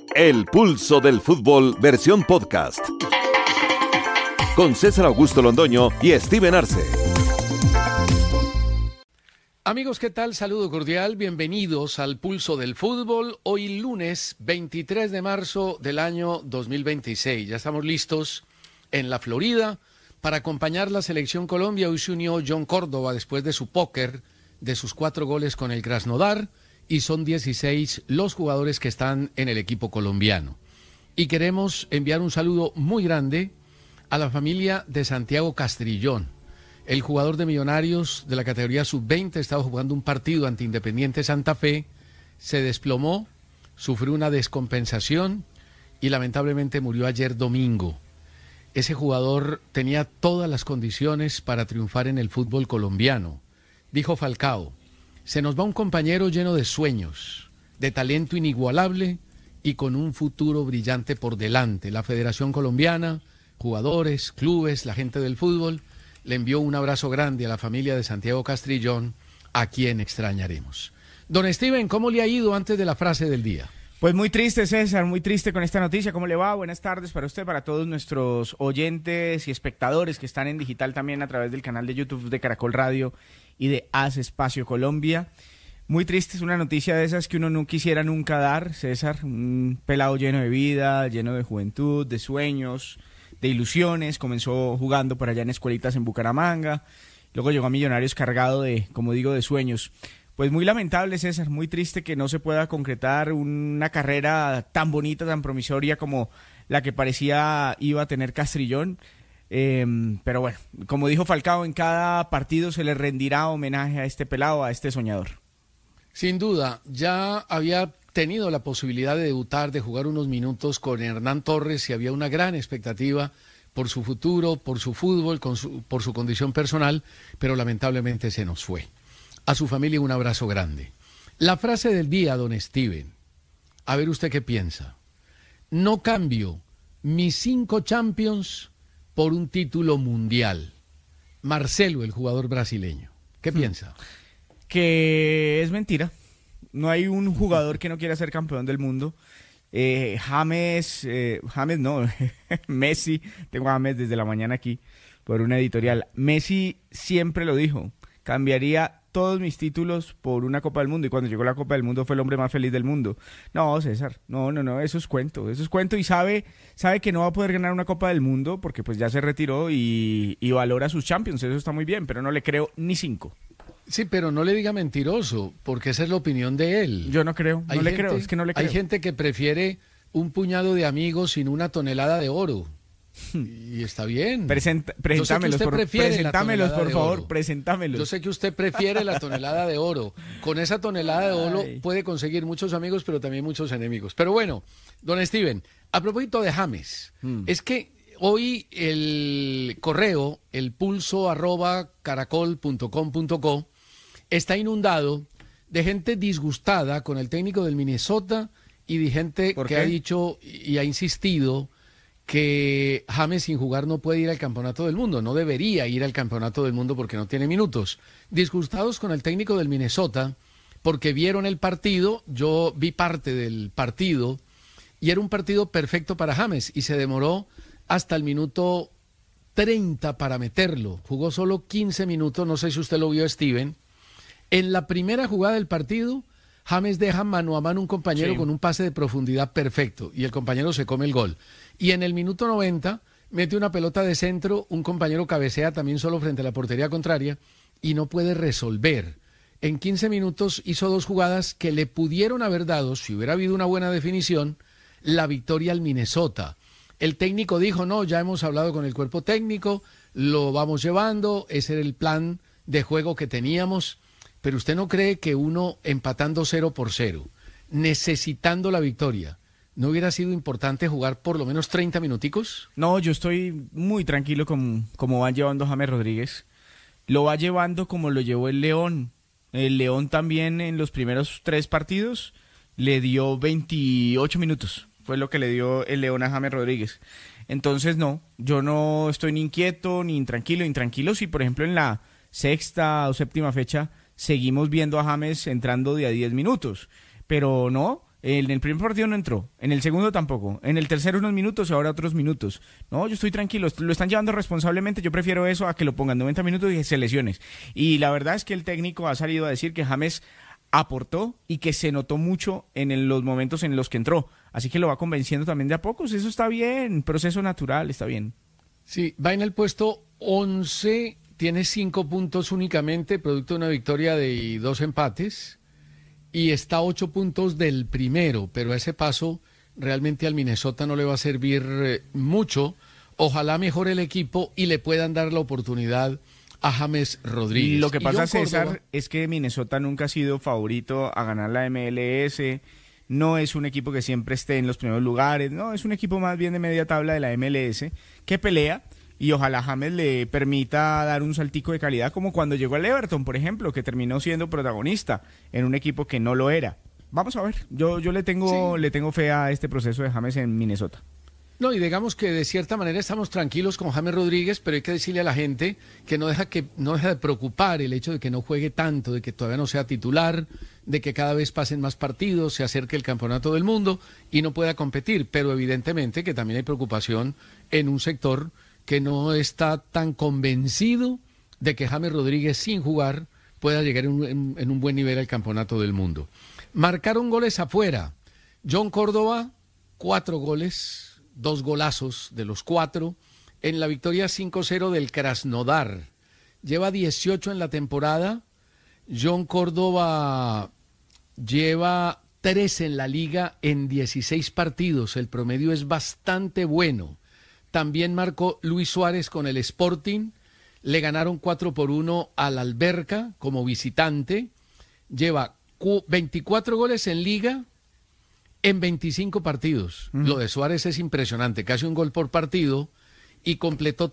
El Pulso del Fútbol, versión podcast. Con César Augusto Londoño y Steven Arce. Amigos, ¿qué tal? Saludo cordial, bienvenidos al Pulso del Fútbol. Hoy lunes 23 de marzo del año 2026. Ya estamos listos en la Florida para acompañar la Selección Colombia. Hoy se unió John Córdoba después de su póker, de sus 4 goles con el Krasnodar, y son 16 los jugadores que están en el equipo colombiano. Y queremos enviar un saludo muy grande a la familia de Santiago Castrillón. El jugador de Millonarios de la categoría sub-20 estaba jugando un partido ante Independiente Santa Fe, se desplomó, sufrió una descompensación y lamentablemente murió ayer domingo. Ese jugador tenía todas las condiciones para triunfar en el fútbol colombiano. Dijo Falcao: se nos va un compañero lleno de sueños, de talento inigualable y con un futuro brillante por delante. La Federación Colombiana, jugadores, clubes, la gente del fútbol, le envió un abrazo grande a la familia de Santiago Castrillón, a quien extrañaremos. Don Steven, ¿cómo le ha ido antes de la frase del día? Pues muy triste, César, muy triste con esta noticia. ¿Cómo le va? Buenas tardes para usted, para todos nuestros oyentes y espectadores que están en digital también a través del canal de YouTube de Caracol Radio y de Haz Espacio Colombia. Muy triste, es una noticia de esas que uno no quisiera nunca dar, César. Un pelado lleno de vida, lleno de juventud, de sueños, de ilusiones. Comenzó jugando por allá en escuelitas en Bucaramanga, luego llegó a Millonarios cargado de, como digo, de sueños. Pues muy lamentable, César, muy triste que no se pueda concretar una carrera tan bonita, tan promisoria como la que parecía iba a tener Castrillón. Pero bueno, como dijo Falcao, en cada partido se le rendirá homenaje a este pelado, a este soñador. Sin duda, ya había tenido la posibilidad de debutar, de jugar unos minutos con Hernán Torres, y había una gran expectativa por su futuro, por su fútbol, por su condición personal, pero lamentablemente se nos fue. A su familia un abrazo grande. La frase del día, don Steven, a ver usted qué piensa. No cambio mis 5 Champions por un título mundial. Marcelo, el jugador brasileño. ¿Qué piensa? Que es mentira. No hay un jugador que no quiera ser campeón del mundo. Messi, tengo a James desde la mañana aquí por una editorial. Messi siempre lo dijo, cambiaría todos mis títulos por una Copa del Mundo, y cuando llegó la Copa del Mundo fue el hombre más feliz del mundo. No, César, no, eso es cuento, y sabe que no va a poder ganar una Copa del Mundo porque pues ya se retiró y valora sus Champions, eso está muy bien, pero no le creo ni 5. Sí, pero no le diga mentiroso, porque esa es la opinión de él. Yo no creo, es que no le creo. Hay gente que prefiere un puñado de amigos sin una tonelada de oro. Y está bien. Presentámelos, por favor, presentámelos. Yo sé que usted prefiere la tonelada de oro. Con esa tonelada de oro puede conseguir muchos amigos, pero también muchos enemigos. Pero bueno, don Steven, a propósito de James, es que hoy el correo, el pulso@caracol.com.co, está inundado de gente disgustada con el técnico del Minnesota y de gente que ha dicho y ha insistido que James sin jugar no puede ir al Campeonato del Mundo, no debería ir al Campeonato del Mundo porque no tiene minutos. Disgustados con el técnico del Minnesota porque vieron el partido, yo vi parte del partido y era un partido perfecto para James y se demoró hasta el minuto 30 para meterlo. Jugó solo 15 minutos, no sé si usted lo vio, Steven. En la primera jugada del partido, James deja mano a mano un compañero con un pase de profundidad perfecto y el compañero se come el gol. Y en el minuto 90 mete una pelota de centro, un compañero cabecea también solo frente a la portería contraria y no puede resolver. En 15 minutos hizo 2 jugadas que le pudieron haber dado, si hubiera habido una buena definición, la victoria al Minnesota. El técnico dijo, no, ya hemos hablado con el cuerpo técnico, lo vamos llevando, ese era el plan de juego que teníamos. Pero ¿usted no cree que uno empatando 0-0, necesitando la victoria, no hubiera sido importante jugar por lo menos 30 minuticos? No, yo estoy muy tranquilo con cómo van llevando a James Rodríguez. Lo va llevando como lo llevó el León. El León también en los primeros 3 partidos le dio 28 minutos. Fue lo que le dio el León a James Rodríguez. Entonces no, yo no estoy ni inquieto ni intranquilo. Intranquilo si por ejemplo en la 6ª o 7ª fecha seguimos viendo a James entrando de a 10 minutos. Pero no, En el primer partido no entró, en el segundo tampoco, en el tercero unos minutos y ahora otros minutos. No, yo estoy tranquilo, lo están llevando responsablemente, yo prefiero eso a que lo pongan 90 minutos y se lesiones. Y la verdad es que el técnico ha salido a decir que James aportó y que se notó mucho en los momentos en los que entró. Así que lo va convenciendo también de a pocos, eso está bien, proceso natural, está bien. Sí, va en el puesto 11, tiene 5 puntos únicamente, producto de una victoria y 2 empates. Y está a 8 puntos del primero, pero ese paso realmente al Minnesota no le va a servir mucho. Ojalá mejore el equipo y le puedan dar la oportunidad a James Rodríguez. Y lo que pasa, César, Córdoba, es que Minnesota nunca ha sido favorito a ganar la MLS, no es un equipo que siempre esté en los primeros lugares, no, es un equipo más bien de media tabla de la MLS que pelea. Y ojalá James le permita dar un saltico de calidad como cuando llegó al Everton, por ejemplo, que terminó siendo protagonista en un equipo que no lo era. Vamos a ver, yo le tengo fe a este proceso de James en Minnesota. No, y digamos que de cierta manera estamos tranquilos con James Rodríguez, pero hay que decirle a la gente que no deja de preocupar el hecho de que no juegue tanto, de que todavía no sea titular, de que cada vez pasen más partidos, se acerque el campeonato del mundo y no pueda competir. Pero evidentemente que también hay preocupación en un sector que no está tan convencido de que James Rodríguez sin jugar pueda llegar en un buen nivel al campeonato del mundo. Marcaron goles afuera. John Córdoba, 4 goles, 2 golazos de los 4, en la victoria 5-0 del Krasnodar. Lleva 18 en la temporada. John Córdoba lleva 13 en la liga en 16 partidos. El promedio es bastante bueno. También marcó Luis Suárez con el Sporting. Le ganaron 4-1 al Alberca como visitante. Lleva 24 goles en liga en 25 partidos. Lo de Suárez es impresionante, casi un gol por partido, y completó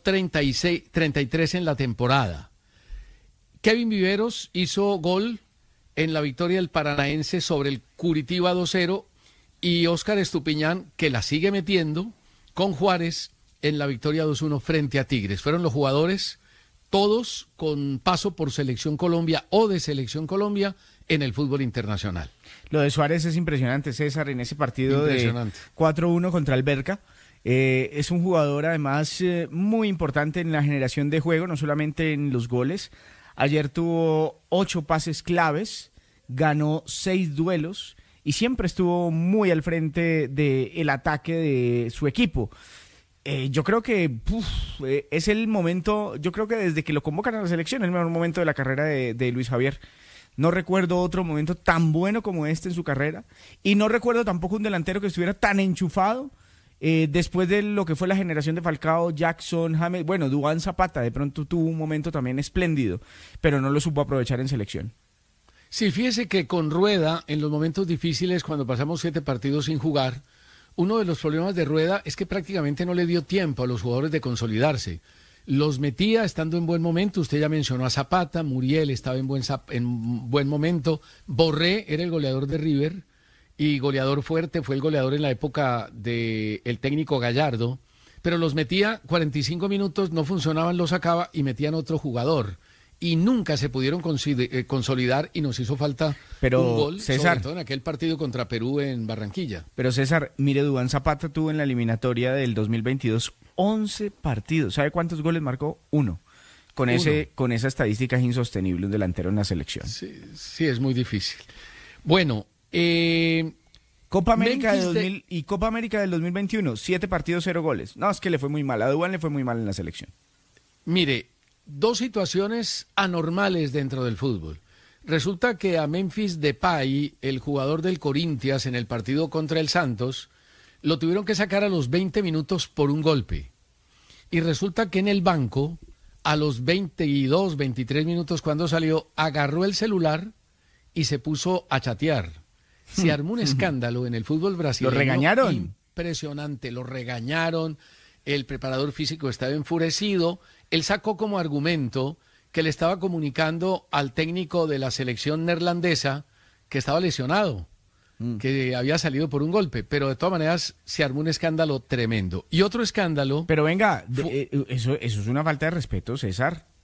33 en la temporada. Kevin Viveros hizo gol en la victoria del Paranaense sobre el Curitiba 2-0, y Óscar Estupiñán, que la sigue metiendo con Juárez en la victoria 2-1 frente a Tigres. Fueron los jugadores todos con paso por Selección Colombia o de Selección Colombia en el fútbol internacional. Lo de Suárez es impresionante, César, en ese partido de 4-1 contra Alberca. Es un jugador además muy importante en la generación de juego, no solamente en los goles. Ayer tuvo 8 pases claves, ganó 6 duelos y siempre estuvo muy al frente del ataque de su equipo. Yo creo que es el momento, yo creo que desde que lo convocan a la selección es el mejor momento de la carrera de Luis Javier. No recuerdo otro momento tan bueno como este en su carrera, y no recuerdo tampoco un delantero que estuviera tan enchufado después de lo que fue la generación de Falcao, Jackson, James. Bueno, Duván Zapata de pronto tuvo un momento también espléndido, pero no lo supo aprovechar en selección. Sí, fíjese que con Rueda, en los momentos difíciles, cuando pasamos 7 partidos sin jugar, uno de los problemas de Rueda es que prácticamente no le dio tiempo a los jugadores de consolidarse. Los metía estando en buen momento. Usted ya mencionó a Zapata, Muriel estaba en buen momento, Borré era el goleador de River y goleador fuerte, fue el goleador en la época del técnico Gallardo, pero los metía 45 minutos, no funcionaban, los sacaba y metían otro jugador. Y nunca se pudieron consolidar y nos hizo falta un gol, César, sobre todo en aquel partido contra Perú en Barranquilla. Pero César, mire, Duván Zapata tuvo en la eliminatoria del 2022 11 partidos. ¿Sabe cuántos goles marcó? 1. Con esa estadística es insostenible un delantero en la selección. Sí, es muy difícil. Bueno, Copa América y Copa América del 2021, 7 partidos, 0 goles. No, es que le fue muy mal. A Duván le fue muy mal en la selección. Mire, 2 situaciones anormales dentro del fútbol. Resulta que a Memphis Depay, el jugador del Corinthians en el partido contra el Santos, lo tuvieron que sacar a los 20 minutos por un golpe. Y resulta que en el banco, a los 22, 23 minutos cuando salió, agarró el celular y se puso a chatear. Se armó un escándalo en el fútbol brasileño. ¿Lo regañaron? Impresionante, lo regañaron. El preparador físico estaba enfurecido. Él sacó como argumento que le estaba comunicando al técnico de la selección neerlandesa que estaba lesionado, que había salido por un golpe, pero de todas maneras se armó un escándalo tremendo. Y otro escándalo... Pero venga, eso es una falta de respeto, César.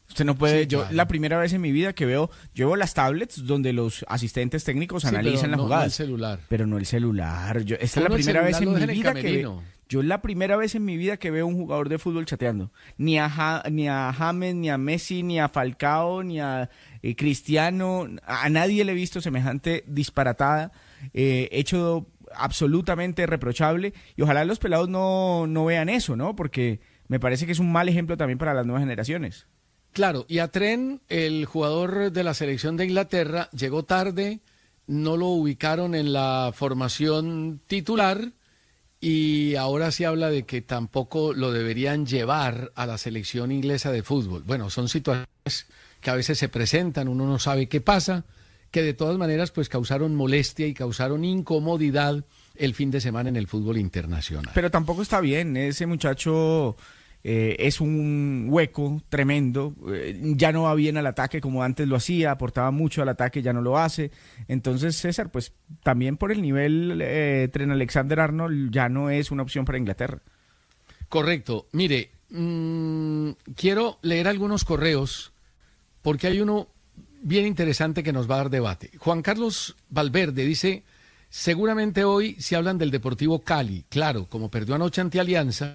Usted no puede, Sí, yo claro. la primera vez en mi vida que veo, yo veo las tablets donde los asistentes técnicos Sí, analizan pero las no jugadas. el celular. Pero no el celular. Esta es la Uno el primera vez celular en lo mi deja en el vida camerino. yo es la primera vez en mi vida que veo un jugador de fútbol chateando. Ni a James, ni a Messi, ni a Falcao, ni a Cristiano. A nadie le he visto semejante disparatada, hecho absolutamente reprochable. Y ojalá los pelados no vean eso, ¿no? Porque me parece que es un mal ejemplo también para las nuevas generaciones. Claro, y a Trent, el jugador de la selección de Inglaterra, llegó tarde, no lo ubicaron en la formación titular y ahora se habla de que tampoco lo deberían llevar a la selección inglesa de fútbol. Bueno, son situaciones que a veces se presentan, uno no sabe qué pasa, que de todas maneras pues causaron molestia y causaron incomodidad el fin de semana en el fútbol internacional. Pero tampoco está bien, ese muchacho es un hueco tremendo, ya no va bien al ataque como antes lo hacía, aportaba mucho al ataque, ya no lo hace. Entonces, César, pues también por el nivel, Trent Alexander-Arnold ya no es una opción para Inglaterra. Correcto. Mire, quiero leer algunos correos porque hay uno bien interesante que nos va a dar debate. Juan Carlos Valverde dice, seguramente hoy se hablan del Deportivo Cali. Claro, como perdió anoche ante Alianza,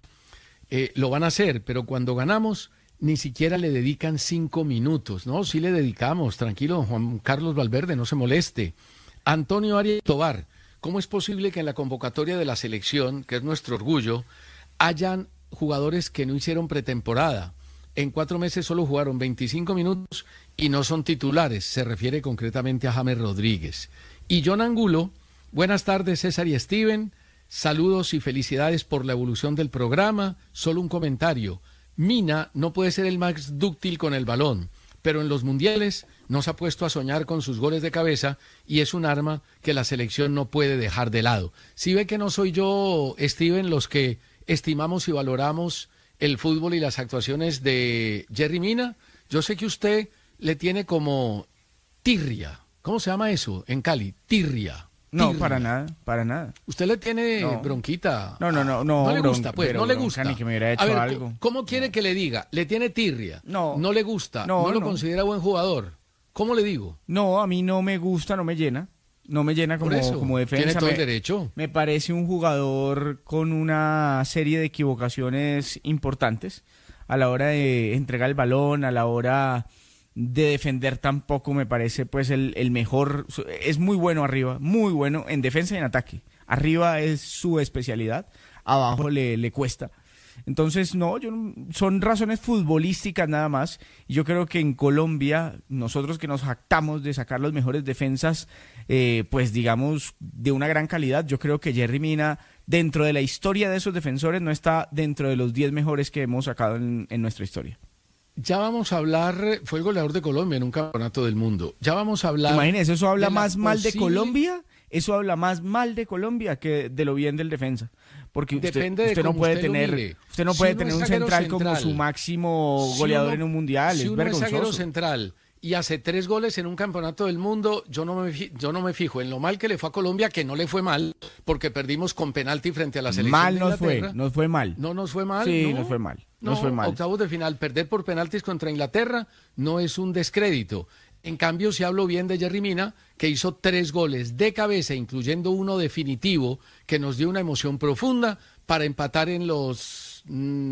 lo van a hacer, pero cuando ganamos ni siquiera le dedican 5 minutos. No, sí le dedicamos, tranquilo, Juan Carlos Valverde, no se moleste. Antonio Arias Tobar, ¿cómo es posible que en la convocatoria de la selección, que es nuestro orgullo, hayan jugadores que no hicieron pretemporada? En 4 meses solo jugaron 25 minutos y no son titulares. Se refiere concretamente a James Rodríguez. Y John Angulo, buenas tardes César y Steven, saludos y felicidades por la evolución del programa. Solo un comentario, Mina no puede ser el más dúctil con el balón, pero en los mundiales nos ha puesto a soñar con sus goles de cabeza y es un arma que la selección no puede dejar de lado. Si ve que no soy yo, Steven, los que estimamos y valoramos el fútbol y las actuaciones de Yerry Mina, yo sé que usted le tiene como tirria. ¿Cómo se llama eso en Cali? Tirria. No, Tirria. para nada, para nada. ¿Usted le tiene No. bronquita? No le bronca, gusta, pues, pero no le bronca gusta. ni que me hubiera hecho A ver, algo. ¿cómo quiere que le diga? ¿Le tiene tirria? No. ¿No le gusta? No, ¿No lo no. considera buen jugador? ¿Cómo le digo? No, a mí no me gusta, no me llena. No me llena Por eso, como defensa. tiene todo el derecho. Me parece un jugador con una serie de equivocaciones importantes a la hora de entregar el balón, a la hora de defender tampoco me parece pues el mejor. Es muy bueno arriba, muy bueno en defensa y en ataque. Arriba es su especialidad, abajo le cuesta. Entonces, son razones futbolísticas nada más. Y yo creo que en Colombia, nosotros que nos jactamos de sacar los mejores defensas, pues digamos, de una gran calidad, yo creo que Yerry Mina, dentro de la historia de esos defensores, no está dentro de los 10 mejores que hemos sacado en nuestra historia. Ya vamos a hablar, fue el goleador de Colombia en un campeonato del mundo. Ya vamos a hablar. Imagínese, eso habla de la más mal de posible- Colombia, eso habla más mal de Colombia que de lo bien del defensa. Porque Depende de usted no cómo puede usted lo tener, mire. usted no Si puede uno tener es un zaguero central como central, su máximo si goleador uno- en un mundial, si es uno es zaguero vergonzoso. central y hace 3 goles en un campeonato del mundo, yo no me fijo en lo mal que le fue a Colombia, que no le fue mal, porque perdimos con penalti frente a la selección Mal de nos fue, Inglaterra. nos fue mal. No nos fue mal. Sí, ¿no? nos fue mal. No, Nos fue mal. octavos de final, perder por penaltis contra Inglaterra no es un descrédito. En cambio, si hablo bien de Yerry Mina, que hizo 3 goles de cabeza, incluyendo uno definitivo, que nos dio una emoción profunda para empatar en los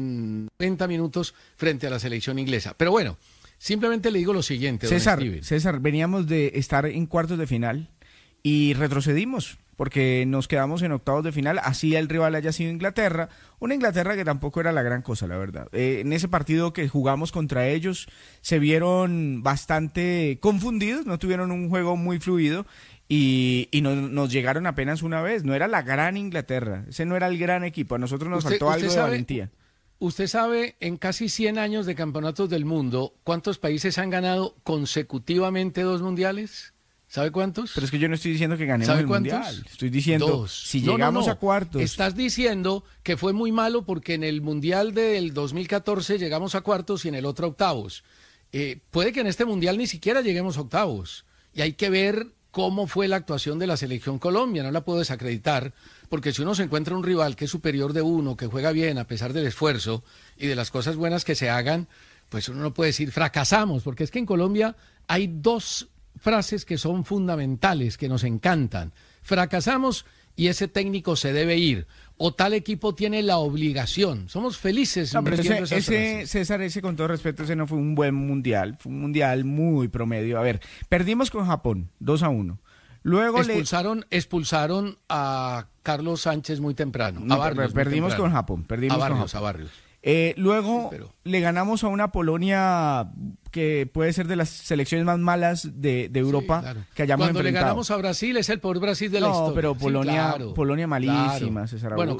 30 minutos frente a la selección inglesa. Pero bueno, simplemente le digo lo siguiente, don Steven. César, veníamos de estar en cuartos de final y retrocedimos porque nos quedamos en octavos de final, así el rival haya sido Inglaterra, una Inglaterra que tampoco era la gran cosa, la verdad. En ese partido que jugamos contra ellos se vieron bastante confundidos, no tuvieron un juego muy fluido y nos llegaron apenas una vez. No era la gran Inglaterra, ese no era el gran equipo, a nosotros nos faltó algo de valentía. Usted sabe, en casi 100 años de campeonatos del mundo, ¿cuántos países han ganado consecutivamente 2 mundiales? ¿Sabe cuántos? Pero es que yo no estoy diciendo que ganemos ¿Sabe el cuántos? mundial. Estoy diciendo, 2. si llegamos a cuartos. Estás diciendo que fue muy malo porque en el mundial del 2014 llegamos a cuartos y en el otro a octavos. Puede que en este mundial ni siquiera lleguemos a octavos. Y hay que ver cómo fue la actuación de la selección Colombia. No la puedo desacreditar, porque si uno se encuentra un rival que es superior de uno, que juega bien a pesar del esfuerzo y de las cosas buenas que se hagan, pues uno no puede decir fracasamos, porque es que en Colombia hay dos frases que son fundamentales, que nos encantan. Fracasamos y ese técnico se debe ir, o tal equipo tiene la obligación. Somos felices. No, pero César, ese con todo respeto, ese no fue un buen mundial, fue un mundial muy promedio. A ver, perdimos con Japón, 2-1. Luego expulsaron a Carlos Sánchez muy temprano. No, perdimos con Japón. A Barrios. Luego le ganamos a una Polonia que puede ser de las selecciones más malas de Europa, sí, claro, que hayamos enfrentado. Cuando le ganamos a Brasil es el peor Brasil de la historia. No, pero Polonia malísima, claro. César. Bueno,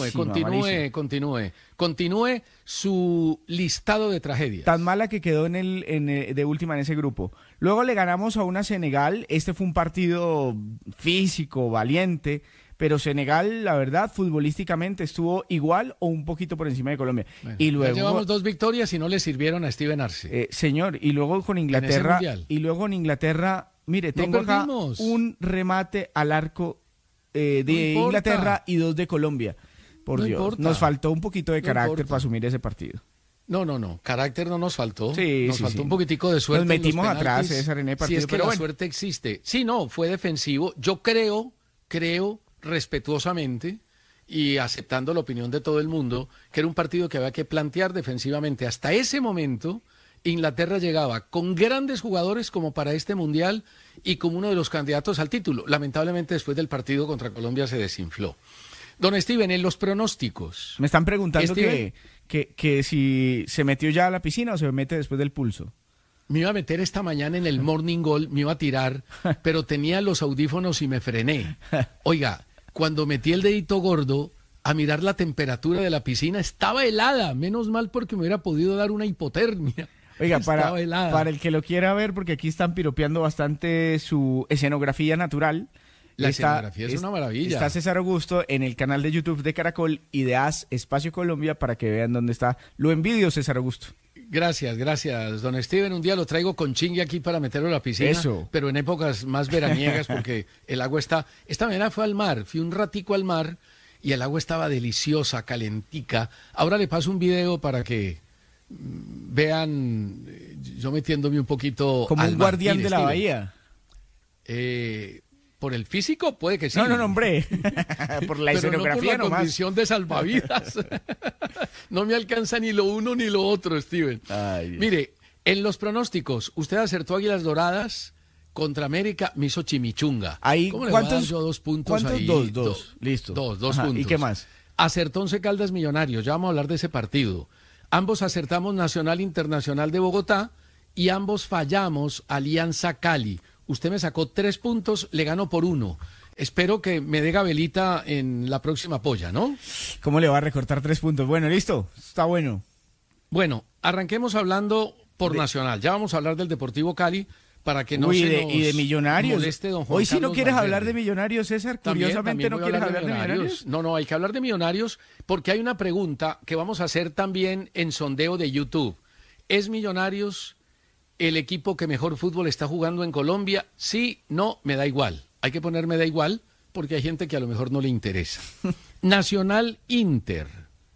continúe su listado de tragedias. Tan mala que quedó de última en ese grupo. Luego le ganamos a una Senegal. Este fue un partido físico, valiente, pero Senegal, la verdad, futbolísticamente estuvo igual o un poquito por encima de Colombia. Bueno, y luego llevamos 2 victorias y no le sirvieron a Steven Arce. Señor, y luego con Inglaterra, mire, tengo acá un remate al arco de Inglaterra y 2 de Colombia. Por Dios, importa. Nos faltó un poquito de carácter para asumir ese partido. No, carácter no nos faltó. Sí, nos faltó un poquitico de suerte. Nos metimos atrás, César, en el partido. Si es que la suerte existe. Sí, no, fue defensivo. Yo creo respetuosamente y aceptando la opinión de todo el mundo, que era un partido que había que plantear defensivamente. Hasta ese momento, Inglaterra llegaba con grandes jugadores como para este Mundial y como uno de los candidatos al título. Lamentablemente, después del partido contra Colombia se desinfló. Don Steven, en los pronósticos. Me están preguntando que si se metió ya a la piscina o se mete después del pulso. Me iba a meter esta mañana en el Morning Goal, me iba a tirar, pero tenía los audífonos y me frené. Oiga, cuando metí el dedito gordo a mirar la temperatura de la piscina, estaba helada. Menos mal porque me hubiera podido dar una hipotermia. Oiga, para el que lo quiera ver, porque aquí están piropeando bastante su escenografía natural. La escenografía es una maravilla. Está César Augusto en el canal de YouTube de Caracol y de Haz Espacio Colombia para que vean dónde está. Lo envidio, César Augusto. Gracias, don Steven. Un día lo traigo con chingue aquí para meterlo a la piscina. Eso. Pero en épocas más veraniegas porque el agua está... Esta mañana fui al mar, fui un ratico al mar y el agua estaba deliciosa, calentica. Ahora le paso un video para que vean yo metiéndome un poquito como al un mar. guardián de la bahía. Por el físico puede que sí. No, hombre. Por la escenografía no por la nomás. condición de salvavidas. No me alcanza ni lo uno ni lo otro, Steven. Ay, mire, en los pronósticos, usted acertó Águilas Doradas contra América, me hizo chimichunga. Ahí, ¿Cómo le voy a dar yo 2 puntos? ¿Cuántos? Ahí? Dos. Listo. Dos puntos. ¿Y qué más? Acertó Once Caldas Millonarios, ya vamos a hablar de ese partido. Ambos acertamos Nacional Internacional de Bogotá y ambos fallamos Alianza Cali. Usted me sacó 3 puntos, le ganó por 1. Espero que me dé Gabelita en la próxima polla, ¿no? ¿Cómo le va a recortar 3 puntos? Bueno, listo, está bueno. Bueno, arranquemos hablando por Nacional. Ya vamos a hablar del Deportivo Cali para que no y de Millonarios. Moleste don Juan Hoy sí no Carlos quieres Valverde. hablar de Millonarios, César. Curiosamente no quieres hablar de Millonarios. No, hay que hablar de Millonarios porque hay una pregunta que vamos a hacer también en sondeo de YouTube. ¿Es Millonarios el equipo que mejor fútbol está jugando en Colombia? Sí, no, me da igual. Hay que ponerme da igual porque hay gente que a lo mejor no le interesa. Nacional Inter.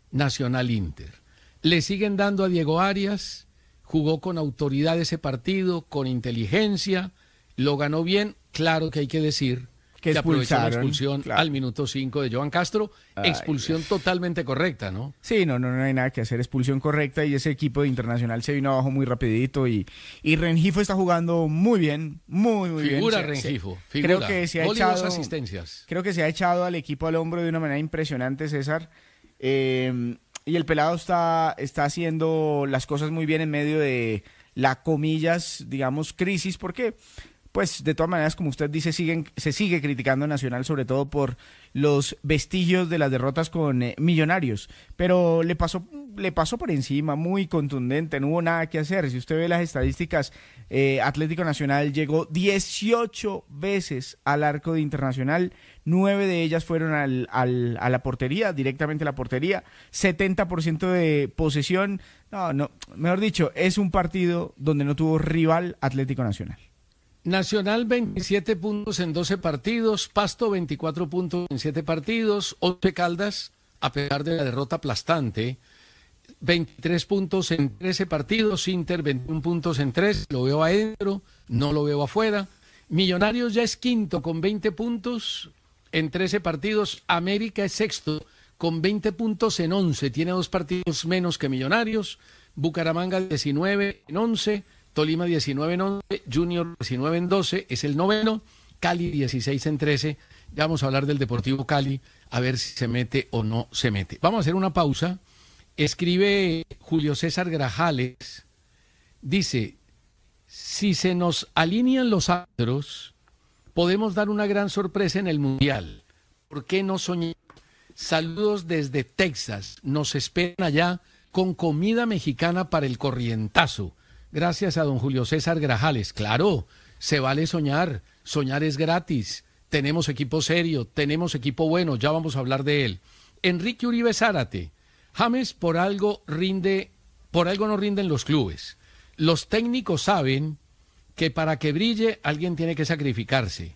Le siguen dando a Diego Arias, jugó con autoridad ese partido, con inteligencia, lo ganó bien. Claro que hay que decir que aprovechó la expulsión al minuto 5 de Johan Castro. Expulsión totalmente correcta, ¿no? Sí, no hay nada que hacer. Expulsión correcta y ese equipo de Internacional se vino abajo muy rapidito y Rengifo está jugando muy bien, muy bien. Figura Rengifo. Creo que se ha echado asistencias. Creo que se ha echado al equipo al hombro de una manera impresionante, César. Y el pelado está haciendo las cosas muy bien en medio de la, comillas, digamos, crisis, porque pues de todas maneras, como usted dice, se sigue criticando a Nacional, sobre todo por los vestigios de las derrotas con Millonarios, pero le pasó por encima, muy contundente, no hubo nada que hacer. Si usted ve las estadísticas, Atlético Nacional llegó 18 veces al arco de Internacional, 9 de ellas fueron a la portería, directamente a la portería, 70% de posesión. No, mejor dicho, es un partido donde no tuvo rival Atlético Nacional. Nacional 27 puntos en 12 partidos, Pasto 24 puntos en 7 partidos, Once Caldas, a pesar de la derrota aplastante, 23 puntos en 13 partidos, Inter 21 puntos en 3, lo veo adentro, no lo veo afuera. Millonarios ya es quinto con 20 puntos en 13 partidos, América es sexto con 20 puntos en 11, tiene 2 partidos menos que Millonarios, Bucaramanga 19 en 11, Tolima 19 en 11, Junior 19 en 12, es el noveno, Cali 16 en 13, ya vamos a hablar del Deportivo Cali, a ver si se mete o no se mete. Vamos a hacer una pausa. Escribe Julio César Grajales, dice, si se nos alinean los astros, podemos dar una gran sorpresa en el Mundial. ¿Por qué no soñar? Saludos desde Texas, nos esperan allá con comida mexicana para el corrientazo. Gracias a don Julio César Grajales. Claro, se vale soñar, soñar es gratis. Tenemos equipo serio, tenemos equipo bueno, ya vamos a hablar de él. Enrique Uribe Zárate. James por algo no rinde en los clubes. Los técnicos saben que para que brille alguien tiene que sacrificarse.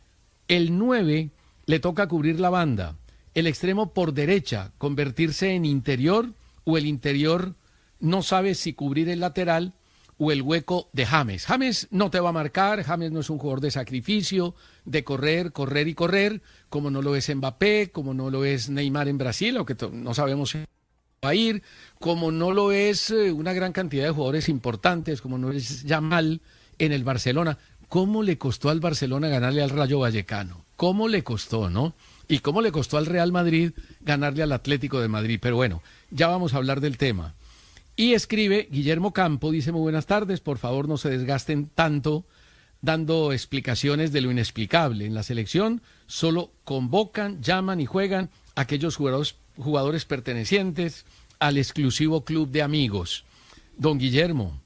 El 9 le toca cubrir la banda, el extremo por derecha convertirse en interior o el interior no sabe si cubrir el lateral o el hueco de James. James no te va a marcar, James no es un jugador de sacrificio, de correr, correr y correr, como no lo es Mbappé, como no lo es Neymar en Brasil, aunque no sabemos si va a ir, como no lo es una gran cantidad de jugadores importantes, como no es Yamal en el Barcelona. ¿Cómo le costó al Barcelona ganarle al Rayo Vallecano? ¿Cómo le costó, no? Y cómo le costó al Real Madrid ganarle al Atlético de Madrid. Pero bueno, ya vamos a hablar del tema. Y escribe Guillermo Campo, dice muy buenas tardes, por favor no se desgasten tanto dando explicaciones de lo inexplicable. En la selección solo convocan, llaman y juegan a aquellos jugadores pertenecientes al exclusivo club de amigos. Don Guillermo,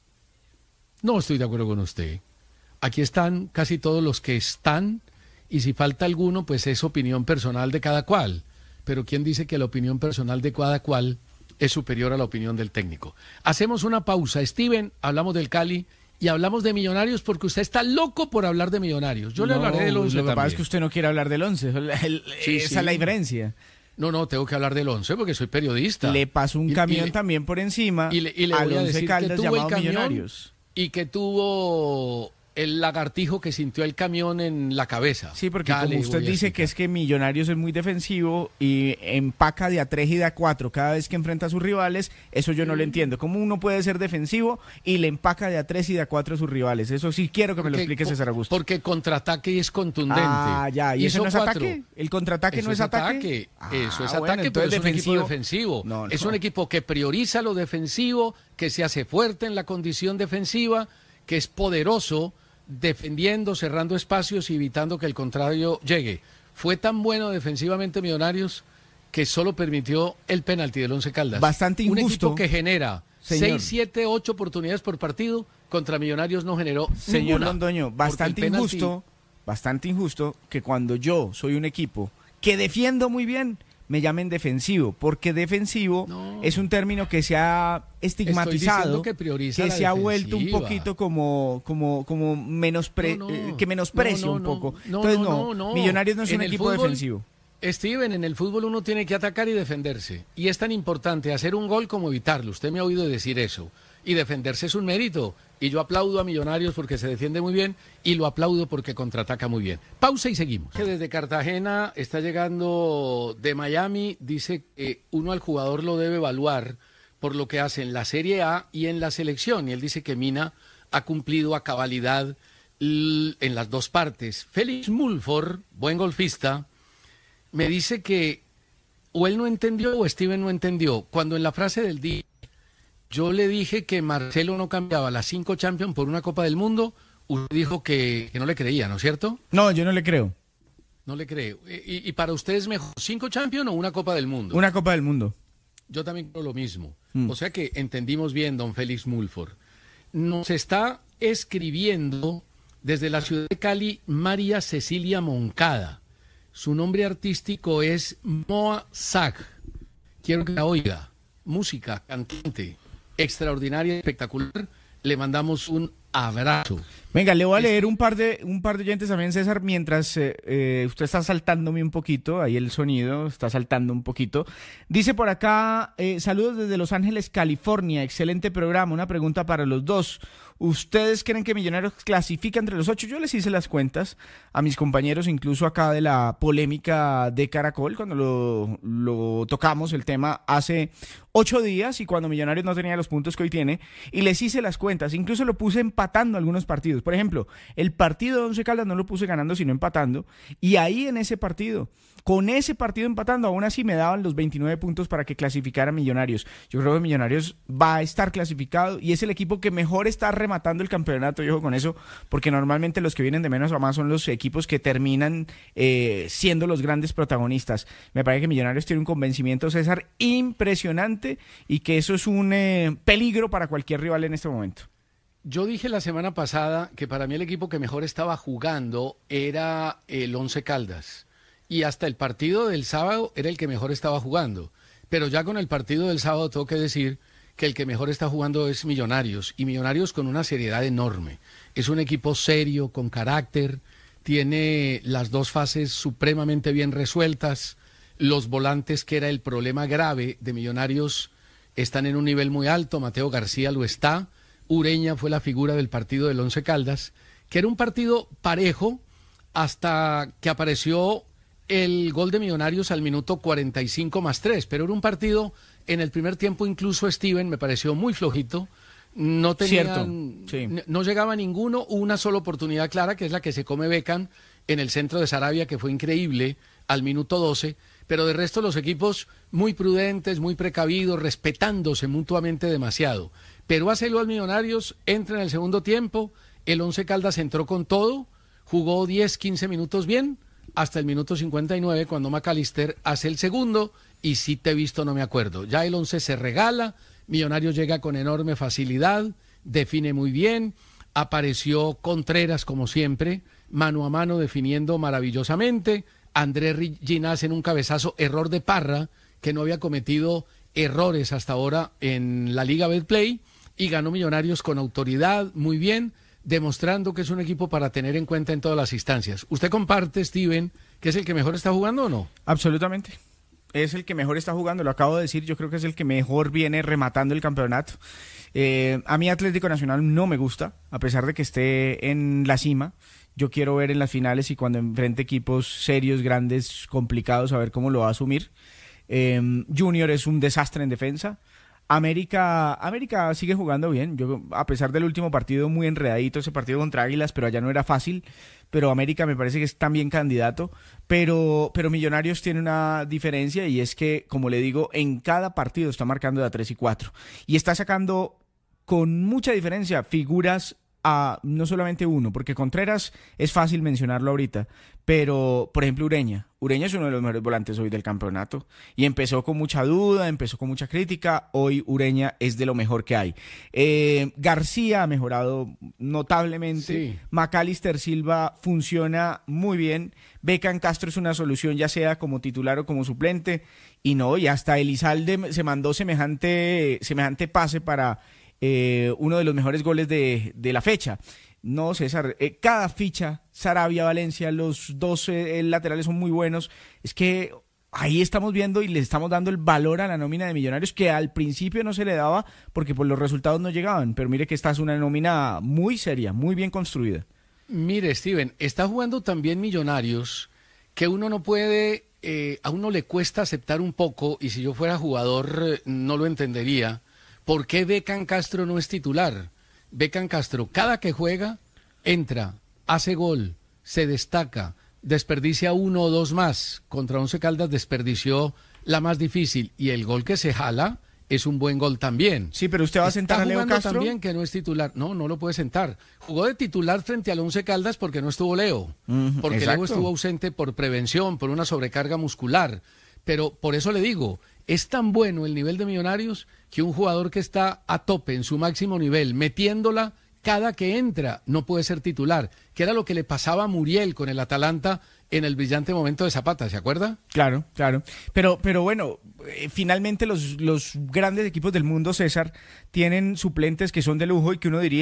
no estoy de acuerdo con usted. Aquí están casi todos los que están y si falta alguno, pues es opinión personal de cada cual. Pero ¿quién dice que la opinión personal de cada cual es superior a la opinión del técnico? Hacemos una pausa. Steven, hablamos del Cali y hablamos de Millonarios porque usted está loco por hablar de Millonarios. Yo le hablaré del 11 Lo que también. pasa es que usted no quiere hablar del 11. Esa es la diferencia. No, tengo que hablar del 11 porque soy periodista. Le pasó un camión también por encima y le al voy a 11 decir Caldas que tuvo llamado el camión Millonarios. Y que tuvo el lagartijo que sintió el camión en la cabeza. Sí, porque como usted dice que es que Millonarios es muy defensivo y empaca de a 3 y de a 4 cada vez que enfrenta a sus rivales, eso yo no lo entiendo. ¿Cómo uno puede ser defensivo y le empaca de a 3 y de a 4 a sus rivales? Eso sí quiero que me lo explique César Augusto. Porque contraataque y es contundente. Ah, ya, ¿y eso no es 4. ataque? ¿El contraataque no es ataque? Eso es bueno, ataque, pero es un equipo defensivo. defensivo. No. Es un equipo que prioriza lo defensivo, que se hace fuerte en la condición defensiva, que es poderoso defendiendo, cerrando espacios y evitando que el contrario llegue. Fue tan bueno defensivamente Millonarios que solo permitió el penalti del Once Caldas. Bastante injusto. Un equipo que genera Señor. 6, 7, 8 oportunidades por partido, contra Millonarios no generó Señor ninguna. Londoño, bastante injusto que cuando yo soy un equipo que defiendo muy bien, me llamen defensivo, porque defensivo es un término que se ha estigmatizado, que se ha vuelto un poquito como que menosprecia un poco. Entonces Millonarios no es un equipo defensivo. Steven, en el fútbol uno tiene que atacar y defenderse, y es tan importante hacer un gol como evitarlo. Usted me ha oído decir eso, y defenderse es un mérito, y yo aplaudo a Millonarios porque se defiende muy bien, y lo aplaudo porque contraataca muy bien. Pausa y seguimos. Que desde Cartagena está llegando de Miami, dice que uno al jugador lo debe evaluar por lo que hace en la Serie A y en la selección, y él dice que Mina ha cumplido a cabalidad en las dos partes. Félix Mulford, buen golfista, me dice que o él no entendió o Steven no entendió. Cuando en la frase del día yo le dije que Marcelo no cambiaba las 5 Champions por una Copa del Mundo, usted dijo que no le creía, ¿no es cierto? No, yo no le creo. No le creo. ¿Y para usted es mejor 5 Champions o una Copa del Mundo? Una Copa del Mundo. Yo también creo lo mismo. O sea que entendimos bien, don Félix Mulford. Nos está escribiendo desde la ciudad de Cali María Cecilia Moncada. Su nombre artístico es Moa Zag. Quiero que la oiga. Música, cantante, extraordinaria, espectacular. Le mandamos un abrazo. Venga, le voy a leer un par de oyentes también, César, mientras usted está saltándome un poquito, ahí el sonido está saltando un poquito. Dice por acá, saludos desde Los Ángeles, California, excelente programa, una pregunta para los dos. ¿Ustedes creen que Millonarios clasifica entre los 8? Yo les hice las cuentas a mis compañeros, incluso acá de la polémica de Caracol, cuando lo tocamos el tema hace 8 días y cuando Millonarios no tenía los puntos que hoy tiene, y les hice las cuentas, incluso lo puse empatando algunos partidos. Por ejemplo, el partido de Once Caldas no lo puse ganando, sino empatando, y ahí en ese partido, con ese partido empatando, aún así me daban los 29 puntos para que clasificara Millonarios. Yo creo que Millonarios va a estar clasificado y es el equipo que mejor está rematando el campeonato, y ojo con eso, porque normalmente los que vienen de menos a más son los equipos que terminan siendo los grandes protagonistas. Me parece que Millonarios tiene un convencimiento, César, impresionante, y que eso es un peligro para cualquier rival en este momento. Yo dije la semana pasada que para mí el equipo que mejor estaba jugando era el Once Caldas, y hasta el partido del sábado era el que mejor estaba jugando, pero ya con el partido del sábado tengo que decir que el que mejor está jugando es Millonarios, y Millonarios con una seriedad enorme. Es un equipo serio, con carácter, tiene las dos fases supremamente bien resueltas, los volantes, que era el problema grave de Millonarios, están en un nivel muy alto, Mateo García lo está, Ureña fue la figura del partido del Once Caldas, que era un partido parejo hasta que apareció el gol de Millonarios al minuto 45+3, pero era un partido, en el primer tiempo incluso Steven me pareció muy flojito, no tenían, sí, no llegaba ninguno, una sola oportunidad clara, que es la que se come Beckham en el centro de Sarabia, que fue increíble, al minuto 12, pero de resto los equipos muy prudentes, muy precavidos, respetándose mutuamente demasiado. Pero hace gol Millonarios, entra en el segundo tiempo, el Once Caldas entró con todo, jugó 10-15 minutos bien, hasta el minuto 59, cuando McAllister hace el segundo, y si te he visto no me acuerdo. Ya el 11 se regala, Millonarios llega con enorme facilidad, define muy bien, apareció Contreras como siempre, mano a mano definiendo maravillosamente, Andrés Ginás en un cabezazo, error de Parra, que no había cometido errores hasta ahora en la Liga Betplay, y ganó Millonarios con autoridad, muy bien, demostrando que es un equipo para tener en cuenta en todas las instancias. ¿Usted comparte, Steven, que es el que mejor está jugando o no? Absolutamente. Es el que mejor está jugando, lo acabo de decir, yo creo que es el que mejor viene rematando el campeonato. A mí Atlético Nacional no me gusta, a pesar de que esté en la cima. Yo quiero ver en las finales y cuando enfrente equipos serios, grandes, complicados, a ver cómo lo va a asumir. Junior es un desastre en defensa. América sigue jugando bien. Yo, a pesar del último partido muy enredadito, ese partido contra Águilas, pero allá no era fácil. Pero América me parece que es también candidato. Pero Millonarios tiene una diferencia, y es que, como le digo, en cada partido está marcando de a 3 y 4. Y está sacando con mucha diferencia figuras a no solamente uno, porque Contreras es fácil mencionarlo ahorita, pero por ejemplo Ureña es uno de los mejores volantes hoy del campeonato, y empezó con mucha duda, empezó con mucha crítica, hoy Ureña es de lo mejor que hay. García ha mejorado notablemente, sí. McAllister Silva funciona muy bien, Beckham Castro es una solución, ya sea como titular o como suplente, y hasta Elizalde se mandó semejante pase para uno de los mejores goles de la fecha. No, César, cada ficha, Sarabia, Valencia, los dos laterales son muy buenos. Es que ahí estamos viendo y le estamos dando el valor a la nómina de Millonarios, que al principio no se le daba porque pues, los resultados no llegaban. Pero mire que esta es una nómina muy seria, muy bien construida. Mire, Steven, está jugando también Millonarios, que uno no puede, a uno le cuesta aceptar un poco, y si yo fuera jugador no lo entendería. ¿Por qué Beckham Castro no es titular? Beckham Castro, cada que juega, entra, hace gol, se destaca, desperdicia uno o dos más. Contra Once Caldas desperdició la más difícil, y el gol que se jala es un buen gol también. Sí, pero usted va a sentar a Leo Castro. También que no es titular. No lo puede sentar. Jugó de titular frente al Once Caldas porque no estuvo Leo. Porque exacto. Leo estuvo ausente por prevención, por una sobrecarga muscular. Pero por eso le digo, es tan bueno el nivel de Millonarios que un jugador que está a tope en su máximo nivel, metiéndola cada que entra, no puede ser titular, que era lo que le pasaba a Muriel con el Atalanta en el brillante momento de Zapata, ¿se acuerda? Claro. Pero bueno, finalmente los grandes equipos del mundo, César, tienen suplentes que son de lujo y que uno diría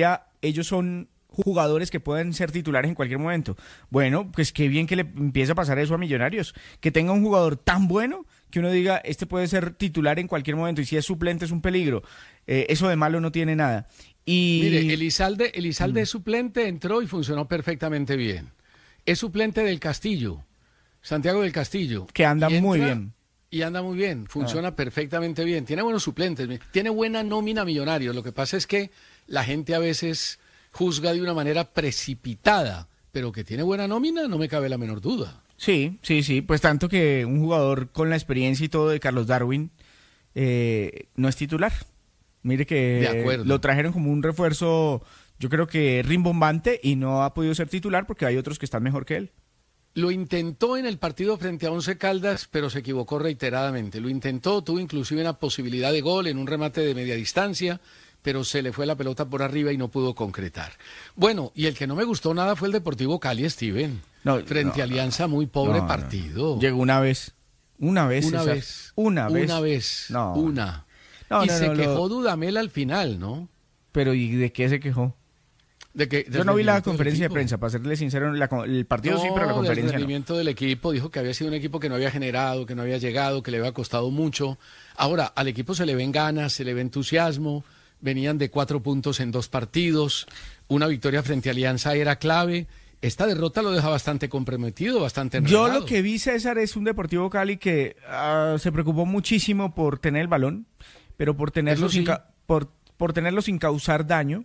ellos son jugadores que pueden ser titulares en cualquier momento. Bueno, pues qué bien que le empiece a pasar eso a Millonarios, que tenga un jugador tan bueno que uno diga, este puede ser titular en cualquier momento, y si es suplente es un peligro. Eso de malo no tiene nada. Y mire, Elizalde es suplente, entró y funcionó perfectamente bien. Es suplente del Castillo, Santiago del Castillo. Que anda muy bien. Y anda muy bien, funciona perfectamente bien. Tiene buenos suplentes, tiene buena nómina Millonarios. Lo que pasa es que la gente a veces juzga de una manera precipitada, pero que tiene buena nómina no me cabe la menor duda. Sí, pues tanto que un jugador con la experiencia y todo de Carlos Darwin no es titular. Mire que lo trajeron como un refuerzo, yo creo que rimbombante, y no ha podido ser titular porque hay otros que están mejor que él. Lo intentó en el partido frente a Once Caldas, pero se equivocó reiteradamente. Lo intentó, tuvo inclusive una posibilidad de gol en un remate de media distancia, pero se le fue la pelota por arriba y no pudo concretar. Bueno, y el que no me gustó nada fue el Deportivo Cali, Steven. Frente a Alianza, muy pobre partido. Llegó una vez. No. Y se quejó Dudamel al final, ¿no? Pero ¿y de qué se quejó? Yo no vi la conferencia de prensa, para serle sincero, el partido sí, pero la conferencia el rendimiento del equipo, dijo que había sido un equipo que no había generado, que no había llegado, que le había costado mucho. Ahora, al equipo se le ven ganas, se le ve entusiasmo, venían de 4 puntos en 2 partidos, una victoria frente a Alianza era clave. Esta derrota lo deja bastante comprometido, bastante enredado. Yo lo que vi, César, es un Deportivo Cali que se preocupó muchísimo por tener el balón, pero por tenerlo, por tenerlo sin causar daño.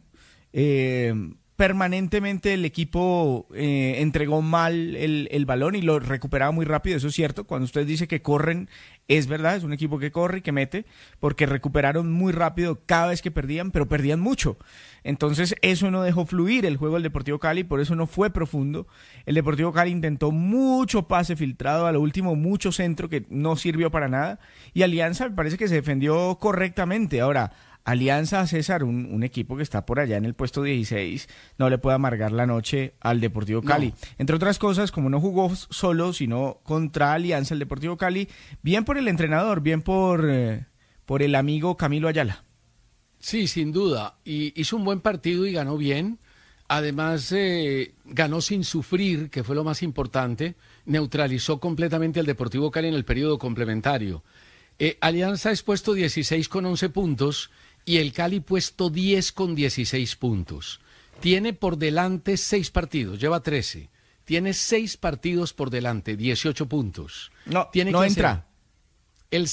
Permanentemente el equipo entregó mal el balón y lo recuperaba muy rápido, eso es cierto. Cuando usted dice que corren, es verdad, es un equipo que corre y que mete, porque recuperaron muy rápido cada vez que perdían, pero perdían mucho. Entonces eso no dejó fluir el juego del Deportivo Cali, por eso no fue profundo. El Deportivo Cali intentó mucho pase filtrado, a lo último mucho centro que no sirvió para nada, y Alianza me parece que se defendió correctamente. Ahora, Alianza, César, un equipo que está por allá en el puesto 16, no le puede amargar la noche al Deportivo Cali. No. Entre otras cosas, como no jugó solo, sino contra Alianza, el Deportivo Cali, bien por el entrenador, bien por el amigo Camilo Ayala. Sí, sin duda. Y hizo un buen partido y ganó bien. Además, ganó sin sufrir, que fue lo más importante. Neutralizó completamente al Deportivo Cali en el periodo complementario. Alianza es puesto 16 con 11 puntos y el Cali puesto 10 con 16 puntos. Tiene por delante 6 partidos, lleva 13. Tiene 6 partidos por delante, 18 puntos. No entra. El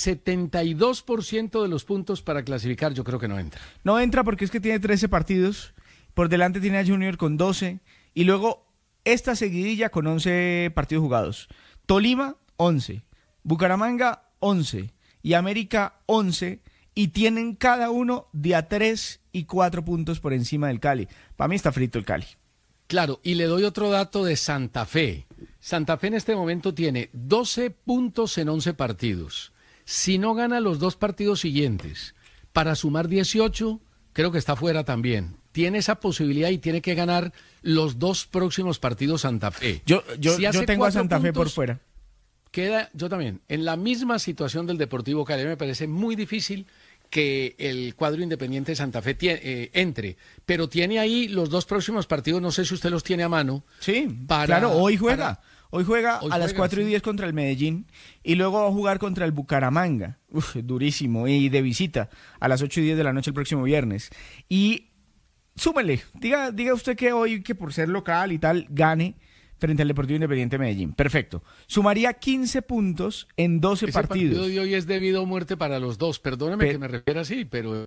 72% de los puntos para clasificar, yo creo que no entra. No entra porque es que tiene 13 partidos. Por delante tiene a Junior con 12. Y luego esta seguidilla con 11 partidos jugados. Tolima, 11. Bucaramanga, 11. Y América, 11. Y tienen cada uno de a 3 y 4 puntos por encima del Cali. Para mí está frito el Cali. Claro, y le doy otro dato de Santa Fe. Santa Fe en este momento tiene 12 puntos en 11 partidos. Si no gana los 2 partidos siguientes para sumar 18, creo que está fuera también. Tiene esa posibilidad y tiene que ganar los 2 próximos partidos Santa Fe. Yo tengo a Santa Fe por fuera. Queda, yo también, en la misma situación del Deportivo Cali. Me parece muy difícil que el cuadro Independiente de Santa Fe entre, pero tiene ahí los 2 próximos partidos, no sé si usted los tiene a mano. Sí, claro, hoy juega a las 4:10 contra el Medellín y luego va a jugar contra el Bucaramanga, durísimo, y de visita a las 8:10 de la noche el próximo viernes. Y súmele, diga usted que hoy, que por ser local y tal, gane frente al Deportivo Independiente de Medellín. Perfecto. Sumaría 15 puntos en 12 partidos. El partido de hoy es debido a muerte para los 2. Perdóneme que me refiera así, pero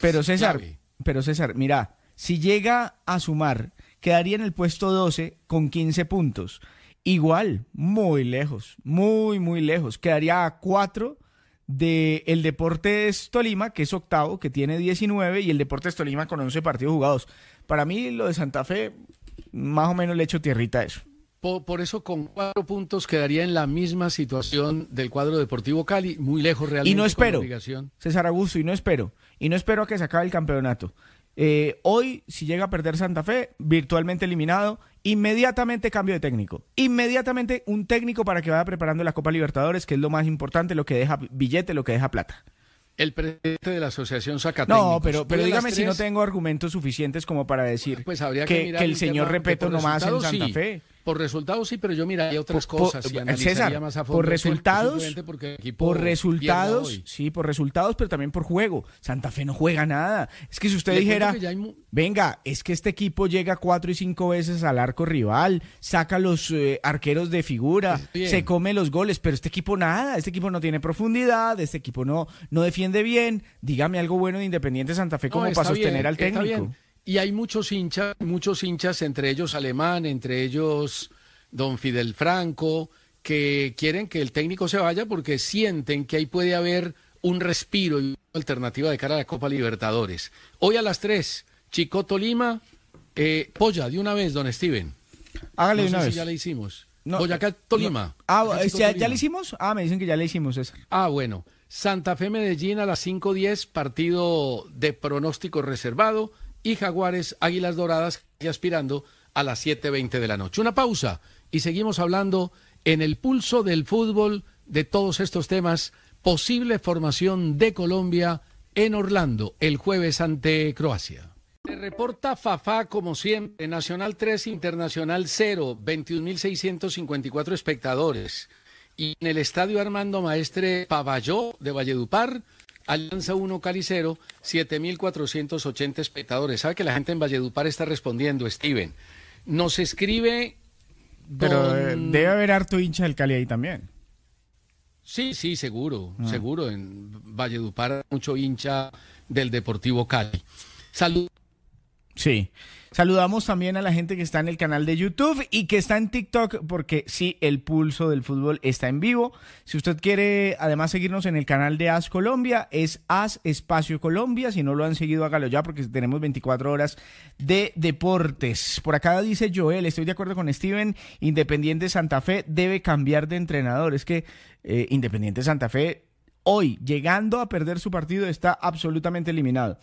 César, mira, si llega a sumar, quedaría en el puesto 12 con 15 puntos. Igual, muy lejos, muy, muy lejos. Quedaría a 4 del Deportes Tolima, que es octavo, que tiene 19, y el Deportes Tolima con 11 partidos jugados. Para mí, lo de Santa Fe, más o menos le echo tierrita a eso. Por eso con 4 puntos quedaría en la misma situación del cuadro Deportivo Cali, muy lejos realmente. Y no espero, César Augusto, y no espero a que se acabe el campeonato. Hoy, si llega a perder Santa Fe, virtualmente eliminado, inmediatamente cambio de técnico. Inmediatamente un técnico para que vaya preparando la Copa Libertadores, que es lo más importante, lo que deja billete, lo que deja plata. el presidente de la Asociación Sacatécnicos. No, pero dígame si no tengo argumentos suficientes como para decir pues habría que el señor Repetto nomás en Santa Fe. Por resultados sí, pero yo miraría otras cosas y analizaría César, más a fondo. Por resultados, sí, por resultados, pero también por juego. Santa Fe no juega nada. Es que si usted dijera, venga, es que este equipo llega 4 y 5 veces al arco rival, saca los arqueros de figura, se come los goles, pero este equipo nada, este equipo no tiene profundidad, este equipo no defiende bien. Dígame algo bueno de Independiente Santa Fe como para sostener al técnico. Y hay muchos hinchas, entre ellos Alemán, entre ellos don Fidel Franco, que quieren que el técnico se vaya porque sienten que ahí puede haber un respiro y una alternativa de cara a la Copa Libertadores. Hoy a las 3, Chico Tolima, Polla, de una vez, don Steven. Hágale de una vez. Si ya le hicimos. No, Boyacá, Tolima. ¿Ya le hicimos? Me dicen que ya le hicimos, César. Bueno. Santa Fe Medellín a las 5:10, partido de pronóstico reservado. Y Jaguares, Águilas Doradas, y aspirando a las 7:20 de la noche. Una pausa y seguimos hablando en el pulso del fútbol de todos estos temas. Posible formación de Colombia en Orlando el jueves ante Croacia. Se reporta Fafá como siempre, Nacional 3, Internacional 0, 21.654 espectadores. Y en el estadio Armando Maestre Pavalló de Valledupar, Alianza 1, Cali 0, 7.480 espectadores. ¿Sabe que la gente en Valledupar está respondiendo, Steven? Nos escribe... Pero debe haber harto hincha del Cali ahí también. Sí, seguro. En Valledupar mucho hincha del Deportivo Cali. Salud. Sí. Saludamos también a la gente que está en el canal de YouTube y que está en TikTok, porque sí, el pulso del fútbol está en vivo. Si usted quiere además seguirnos en el canal de AS Colombia, es AS Espacio Colombia. Si no lo han seguido, hágalo ya, porque tenemos 24 horas de deportes. Por acá dice Joel, estoy de acuerdo con Steven, Independiente Santa Fe debe cambiar de entrenador. Es que Independiente Santa Fe... hoy, llegando a perder su partido, está absolutamente eliminado.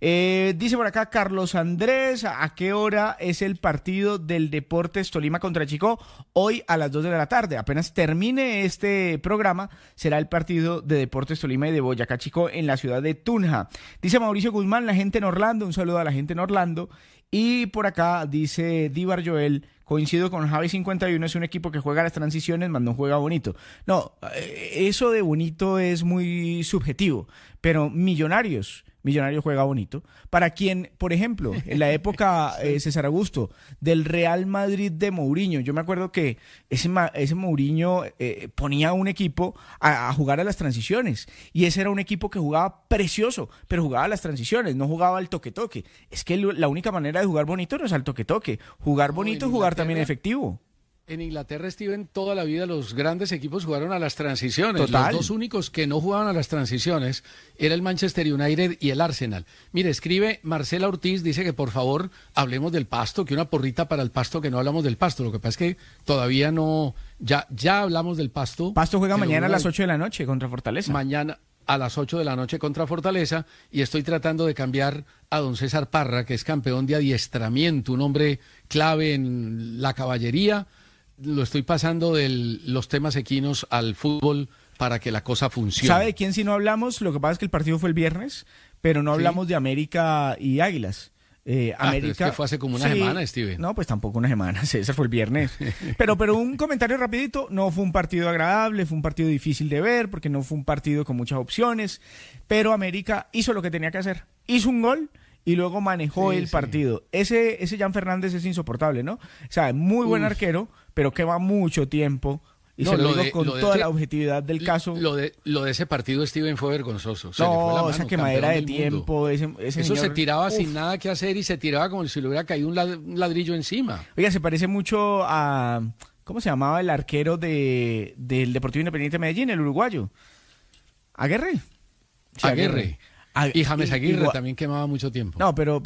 Dice por acá Carlos Andrés, ¿a qué hora es el partido del Deportes Tolima contra Chico? Hoy a las 2 de la tarde. Apenas termine este programa, será el partido de Deportes Tolima y de Boyacá Chico en la ciudad de Tunja. Dice Mauricio Guzmán, la gente en Orlando, un saludo a la gente en Orlando. Y por acá dice Díbar Joel, coincido con Javi 51, es un equipo que juega las transiciones, más no juega bonito. No, eso de bonito es muy subjetivo, pero Millonarios juega bonito. Para quien, por ejemplo, en la época, César Augusto, del Real Madrid de Mourinho, yo me acuerdo que ese Mourinho ponía un equipo a jugar a las transiciones, y ese era un equipo que jugaba precioso, pero jugaba a las transiciones, no jugaba al toque-toque. Es que la única manera de jugar bonito no es al toque-toque. Jugar bonito es jugar también efectivo. En Inglaterra, Steven, toda la vida los grandes equipos jugaron a las transiciones. Total. Los dos únicos que no jugaban a las transiciones era el Manchester United y el Arsenal. Mire, escribe Marcela Ortiz, dice que por favor hablemos del Pasto, que una porrita para el Pasto, que no hablamos del Pasto. Lo que pasa es que todavía no... Ya hablamos del Pasto. Pasto juega mañana a las 8 de la noche contra Fortaleza. Mañana a las 8 de la noche contra Fortaleza, y estoy tratando de cambiar a don César Parra, que es campeón de adiestramiento, un hombre clave en la caballería. Lo estoy pasando de los temas equinos al fútbol para que la cosa funcione. ¿Sabe de quién si no hablamos? Lo que pasa es que el partido fue el viernes, pero no hablamos de América y Águilas. América, pero es que fue hace como una semana, Steven. No, pues tampoco una semana, ese fue el viernes. Pero un comentario rapidito, no fue un partido agradable, fue un partido difícil de ver, porque no fue un partido con muchas opciones, pero América hizo lo que tenía que hacer. Hizo un gol y luego manejó el partido. Ese Jan Fernández es insoportable, ¿no? O sea, muy buen arquero, pero que va mucho tiempo. Y se lo digo con toda la objetividad del caso. Lo de ese partido, Steven, fue vergonzoso. Esa quemadera de tiempo. Eso señor, se tiraba sin nada que hacer y se tiraba como si le hubiera caído un ladrillo encima. Oiga, se parece mucho a... ¿Cómo se llamaba el arquero del Deportivo Independiente de Medellín, el uruguayo? ¿Aguirre? Sí, Aguirre. Y James Aguirre también quemaba mucho tiempo. No, pero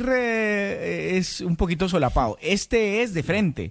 Aguirre es un poquito solapado. Este es de frente.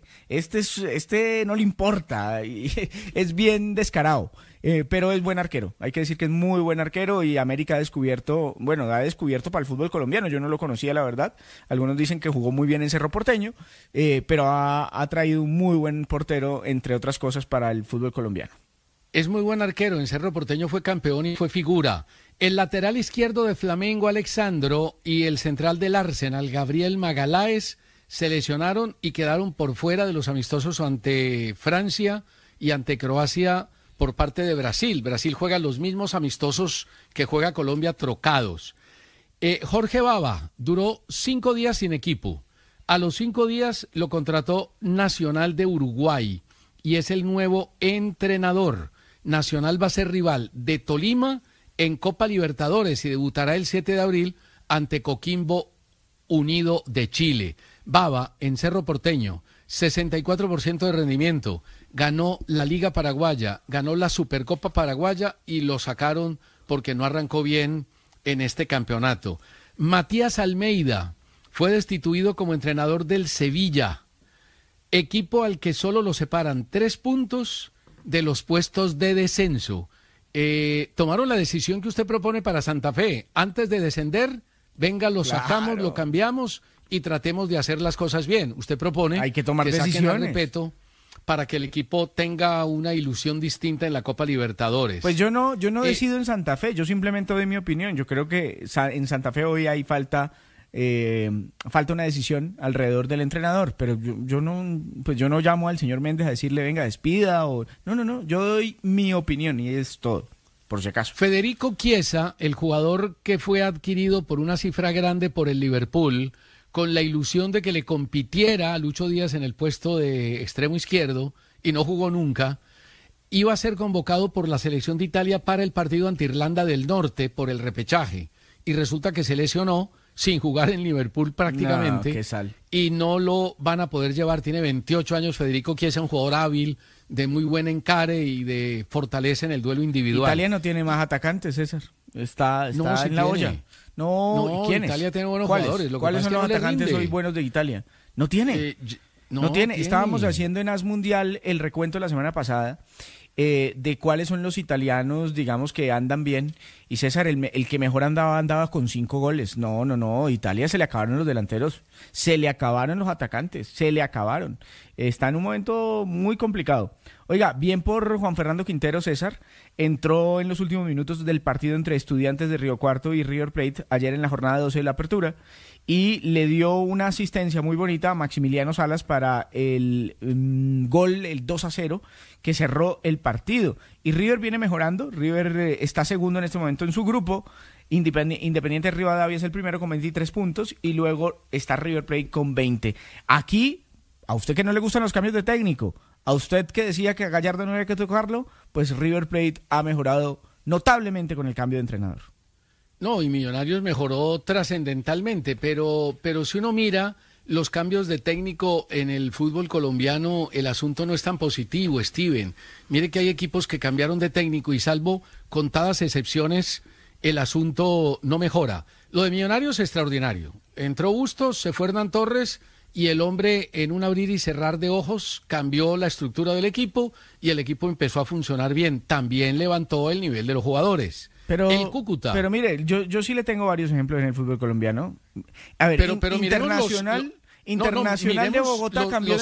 Este no le importa. Es bien descarado. Pero es buen arquero. Hay que decir que es muy buen arquero, y América ha descubierto para el fútbol colombiano. Yo no lo conocía, la verdad. Algunos dicen que jugó muy bien en Cerro Porteño, pero ha traído un muy buen portero, entre otras cosas, para el fútbol colombiano. Es muy buen arquero, en Cerro Porteño fue campeón y fue figura. El lateral izquierdo de Flamengo, Alexandro, y el central del Arsenal, Gabriel Magaláes, se lesionaron y quedaron por fuera de los amistosos ante Francia y ante Croacia por parte de Brasil. Brasil juega los mismos amistosos que juega Colombia trocados. Jorge Baba duró 5 días sin equipo. A los 5 días lo contrató Nacional de Uruguay y es el nuevo entrenador. Nacional va a ser rival de Tolima en Copa Libertadores y debutará el 7 de abril ante Coquimbo Unido de Chile. Baba en Cerro Porteño, 64% de rendimiento, ganó la Liga Paraguaya, ganó la Supercopa Paraguaya y lo sacaron porque no arrancó bien en este campeonato. Matías Almeida fue destituido como entrenador del Sevilla, equipo al que solo lo separan 3 puntos de los puestos de descenso. Tomaron la decisión que usted propone para Santa Fe. Antes de descender, venga, lo sacamos, lo cambiamos y tratemos de hacer las cosas bien. Usted propone hay que tomar decisiones. Saquen a Repeto para que el equipo tenga una ilusión distinta en la Copa Libertadores. Pues yo no decido en Santa Fe, yo simplemente doy mi opinión. Yo creo que en Santa Fe hoy hay falta una decisión alrededor del entrenador, pero yo no llamo al señor Méndez a decirle venga, despida o no, yo doy mi opinión y es todo, por si acaso. Federico Chiesa, el jugador que fue adquirido por una cifra grande por el Liverpool, con la ilusión de que le compitiera a Lucho Díaz en el puesto de extremo izquierdo, y no jugó nunca, iba a ser convocado por la selección de Italia para el partido ante Irlanda del Norte por el repechaje, y resulta que se lesionó sin jugar en Liverpool prácticamente, y no lo van a poder llevar. Tiene 28 años Federico Chiesa, un jugador hábil, de muy buen encare y de fortaleza en el duelo individual. Italia no tiene más atacantes, César. Está en la olla. No, ¿quiénes? Italia tiene buenos ¿Cuáles? jugadores. ¿Cuáles son los atacantes hoy buenos de Italia? No tiene. No tiene. Estábamos haciendo en As Mundial el recuento la semana pasada de cuáles son los italianos, digamos, que andan bien. Y César, el que mejor andaba con 5 goles. No. Italia se le acabaron los delanteros. Se le acabaron los atacantes. Se le acabaron. Está en un momento muy complicado. Oiga, bien por Juan Fernando Quintero, César. Entró en los últimos minutos del partido entre Estudiantes de Río Cuarto y River Plate ayer en la jornada 12 de la apertura y le dio una asistencia muy bonita a Maximiliano Salas para el gol, el 2-0, que cerró el partido. Y River viene mejorando. River está segundo en este momento en su grupo. Independiente Rivadavia es el primero con 23 puntos y luego está River Plate con 20. Aquí, a usted que no le gustan los cambios de técnico, a usted que decía que a Gallardo no había que tocarlo, pues River Plate ha mejorado notablemente con el cambio de entrenador. No, y Millonarios mejoró trascendentalmente, pero si uno mira los cambios de técnico en el fútbol colombiano, el asunto no es tan positivo, Steven. Mire que hay equipos que cambiaron de técnico y salvo contadas excepciones, el asunto no mejora. Lo de Millonarios es extraordinario. Entró Bustos, se fue Hernán Torres y el hombre en un abrir y cerrar de ojos cambió la estructura del equipo y el equipo empezó a funcionar bien. También levantó el nivel de los jugadores. Pero, el Cúcuta. Pero mire, yo sí le tengo varios ejemplos en el fútbol colombiano. A ver, pero Internacional de Bogotá cambió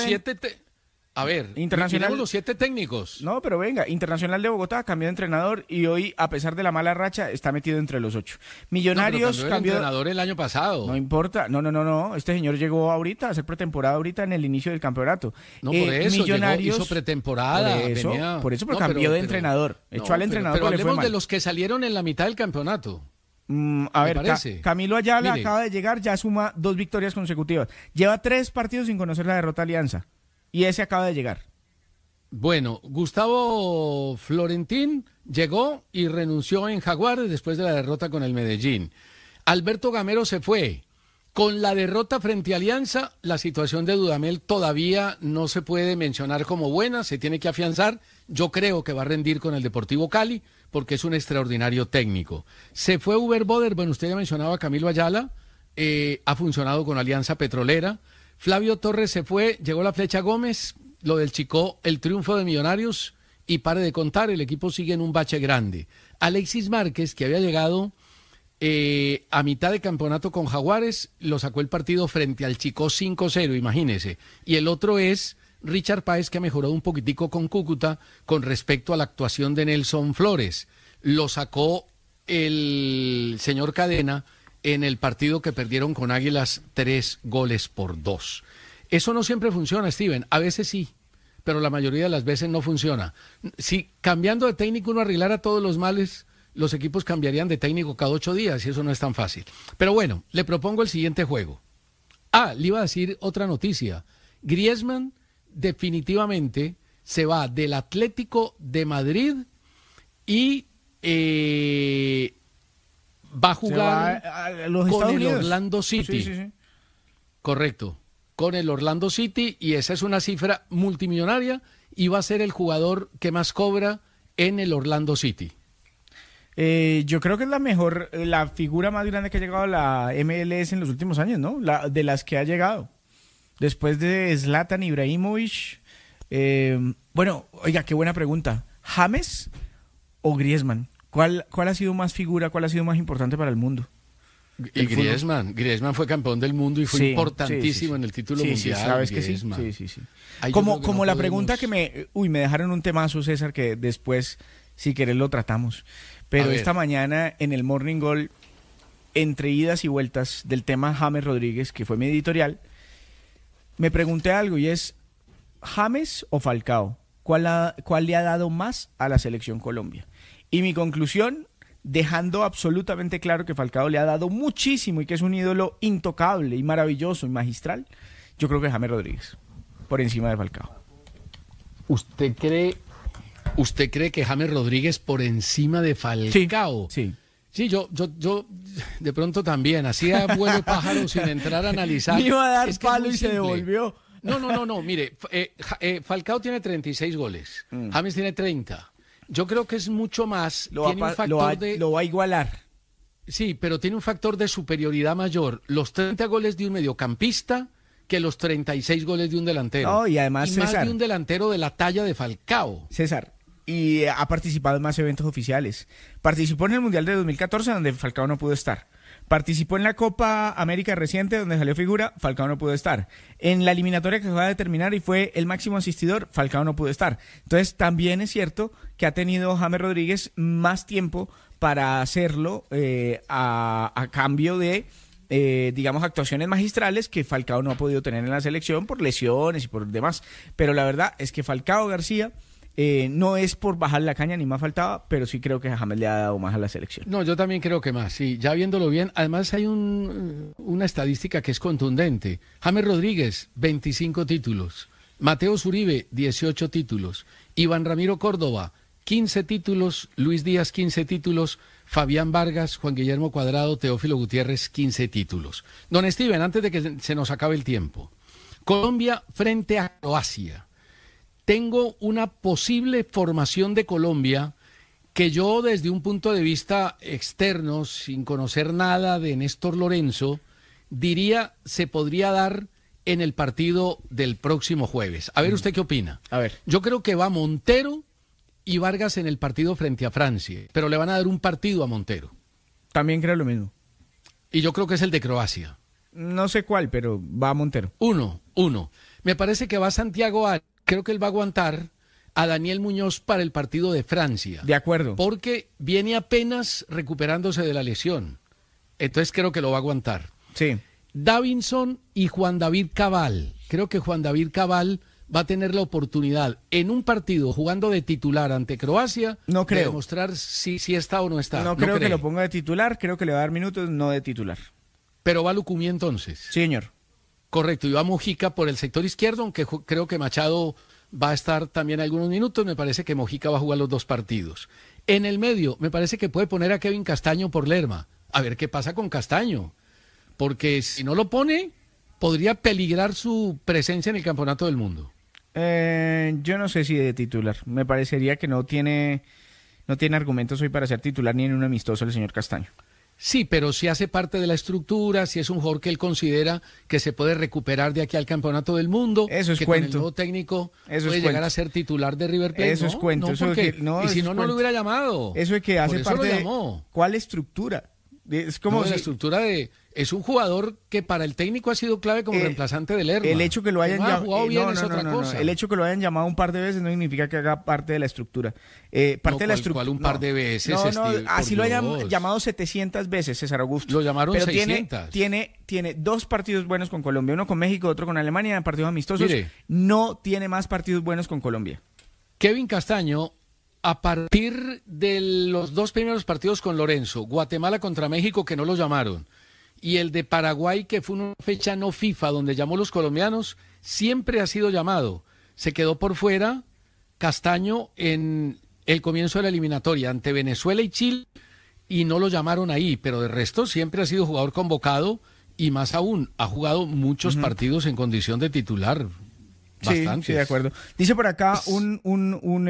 Internacional los 7 técnicos. No, pero venga, Internacional de Bogotá cambió de entrenador y hoy, a pesar de la mala racha, está metido entre los 8. Millonarios cambió de entrenador el año pasado. No importa, no. Este señor llegó ahorita a hacer pretemporada ahorita en el inicio del campeonato. No, por eso, Millonarios hizo pretemporada. Por eso, pero cambió de entrenador. Echó al entrenador. Pero hablemos de los que salieron en la mitad del campeonato. A ver, Camilo Ayala acaba de llegar, ya suma 2 victorias consecutivas. Lleva 3 partidos sin conocer la derrota Alianza. Y ese acaba de llegar. Bueno, Gustavo Florentín llegó y renunció en Jaguares después de la derrota con el Medellín. Alberto Gamero se fue. Con la derrota frente a Alianza, la situación de Dudamel todavía no se puede mencionar como buena, se tiene que afianzar. Yo creo que va a rendir con el Deportivo Cali porque es un extraordinario técnico. Se fue Uber Boder, bueno, usted ya mencionaba a Camilo Ayala, ha funcionado con Alianza Petrolera. Flavio Torres se fue, llegó la Flecha Gómez, lo del Chicó, el triunfo de Millonarios y pare de contar, el equipo sigue en un bache grande. Alexis Márquez, que había llegado a mitad de campeonato con Jaguares, lo sacó el partido frente al Chicó 5-0, imagínese. Y el otro es Richard Páez, que ha mejorado un poquitico con Cúcuta con respecto a la actuación de Nelson Flores. Lo sacó el señor Cadena en el partido que perdieron con Águilas 3-2. Eso no siempre funciona, Steven. A veces sí, pero la mayoría de las veces no funciona. Si cambiando de técnico uno arreglara todos los males, los equipos cambiarían de técnico cada 8 días y eso no es tan fácil. Pero bueno, le propongo el siguiente juego. Le iba a decir otra noticia. Griezmann definitivamente se va del Atlético de Madrid y va a jugar con el Orlando City. Sí. Correcto, con el Orlando City, y esa es una cifra multimillonaria y va a ser el jugador que más cobra en el Orlando City. Yo creo que es la figura más grande que ha llegado a la MLS en los últimos años, ¿no? De las que ha llegado. Después de Zlatan Ibrahimovic. Bueno, oiga, qué buena pregunta. ¿James o Griezmann? ¿Cuál ha sido más figura, cuál ha sido más importante para el mundo? Y Griezmann fue campeón del mundo y fue importantísimo en el título mundial. Sí, sabes Griezmann. que sí. Como la pregunta que me dejaron un temazo, César, que después, si querés, lo tratamos. Pero esta mañana en el Morning Goal, entre idas y vueltas del tema James Rodríguez, que fue mi editorial, me pregunté algo y es, ¿James o Falcao? ¿Cuál le ha dado más a la selección Colombia? Y mi conclusión, dejando absolutamente claro que Falcao le ha dado muchísimo y que es un ídolo intocable y maravilloso y magistral, yo creo que James Rodríguez, por encima de Falcao. ¿Usted cree que James Rodríguez por encima de Falcao? Sí. Sí, yo de pronto también, hacía vuelo de pájaro sin entrar a analizar. Me iba a dar palo y se devolvió. No, mire, Falcao tiene 36 goles, James tiene 30. Yo creo que es mucho más, lo va a igualar. Sí, pero tiene un factor de superioridad mayor, los 30 goles de un mediocampista que los 36 goles de un delantero. No, y además, César, más de un delantero de la talla de Falcao. César, y ha participado en más eventos oficiales. Participó en el Mundial de 2014, donde Falcao no pudo estar. Participó en la Copa América reciente, donde salió figura, Falcao no pudo estar. En la eliminatoria que acaba de terminar y fue el máximo asistidor, Falcao no pudo estar. Entonces, también es cierto que ha tenido James Rodríguez más tiempo para hacerlo a cambio de, digamos, actuaciones magistrales que Falcao no ha podido tener en la selección por lesiones y por demás. Pero la verdad es que Falcao García... no es por bajar la caña ni más faltaba, pero sí creo que James le ha dado más a la selección. No, yo también creo que más, sí, ya viéndolo bien. Además hay una estadística que es contundente. James Rodríguez, 25 títulos. Mateo Zuribe, 18 títulos. Iván Ramiro Córdoba, 15 títulos. Luis Díaz, 15 títulos. Fabián Vargas, Juan Guillermo Cuadrado, Teófilo Gutiérrez, 15 títulos. Don Steven, antes de que se nos acabe el tiempo. Colombia frente a Croacia. Tengo una posible formación de Colombia que yo, desde un punto de vista externo, sin conocer nada de Néstor Lorenzo, diría se podría dar en el partido del próximo jueves. A ver, ¿usted qué opina? A ver. Yo creo que va Montero y Vargas en el partido frente a Francia, pero le van a dar un partido a Montero. También creo lo mismo. Y yo creo que es el de Croacia. No sé cuál, pero va Montero. Uno. Me parece que va Santiago Arias. Creo que él va a aguantar a Daniel Muñoz para el partido de Francia. De acuerdo. Porque viene apenas recuperándose de la lesión. Entonces creo que lo va a aguantar. Sí. Davinson y Juan David Cabal. Creo que Juan David Cabal va a tener la oportunidad en un partido jugando de titular ante Croacia de demostrar si está o no está. No creo que lo ponga de titular, creo que le va a dar minutos, no de titular. Pero va Lucumí entonces. Sí, señor. Correcto, y va Mojica por el sector izquierdo, aunque creo que Machado va a estar también algunos minutos. Me parece que Mojica va a jugar los dos partidos. En el medio, me parece que puede poner a Kevin Castaño por Lerma. A ver qué pasa con Castaño. Porque si no lo pone, podría peligrar su presencia en el Campeonato del Mundo. Yo no sé si de titular. Me parecería que no tiene argumentos hoy para ser titular ni en un amistoso el señor Castaño. Sí, pero si hace parte de la estructura, si es un jugador que él considera que se puede recuperar de aquí al Campeonato del Mundo, eso es que cuento. Con el nuevo técnico eso puede es llegar cuento. A ser titular de River Plate. Eso es cuento. No, eso porque, es que, no, y si no, no lo hubiera llamado. Eso es que hace por eso parte lo llamó. ¿Cuál estructura? Es como la estructura de es un jugador que para el técnico ha sido clave como reemplazante de Lerma. El hecho que lo hayan llamado cosa. El hecho que lo hayan llamado un par de veces no significa que haga parte de la estructura. Parte de la estructura. Un par de veces. Así lo hayan llamado 700 veces, César Augusto. Lo llamaron pero 600. Tiene 2 partidos buenos con Colombia, uno con México, otro con Alemania, en partidos amistosos. Mire, no tiene más partidos buenos con Colombia. Kevin Castaño, a partir de los 2 primeros partidos con Lorenzo, Guatemala contra México, que no lo llamaron, y el de Paraguay, que fue una fecha no FIFA, donde llamó los colombianos, siempre ha sido llamado. Se quedó por fuera Castaño en el comienzo de la eliminatoria ante Venezuela y Chile, y no lo llamaron ahí, pero de resto siempre ha sido jugador convocado, y más aún, ha jugado muchos partidos en condición de titular. Sí, de acuerdo. Dice por acá un